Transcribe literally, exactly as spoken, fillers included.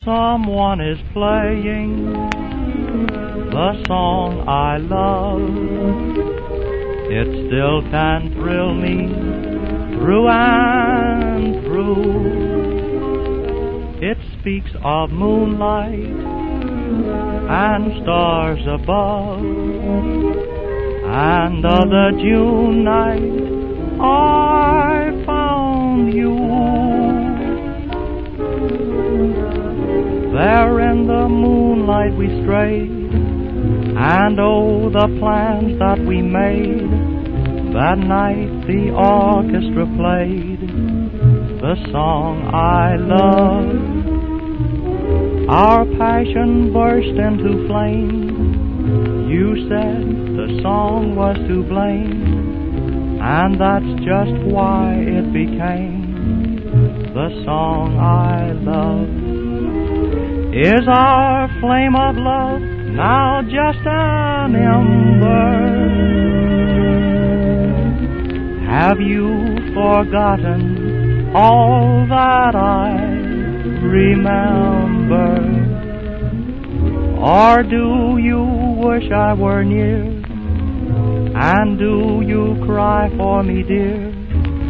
Someone is playing the song I love. It still can thrill me through and through. It speaks of moonlight and stars above, and of the June night I found you. There in the moonlight we strayed, and oh, the plans that we made. That night the orchestra played the song I love. Our passion burst into flame. You said the song was to blame, and that's just why it became the song I love. Is our flame of love now just an ember? Have you forgotten all that I remember? Or do you wish I were near? And do you cry for me, dear?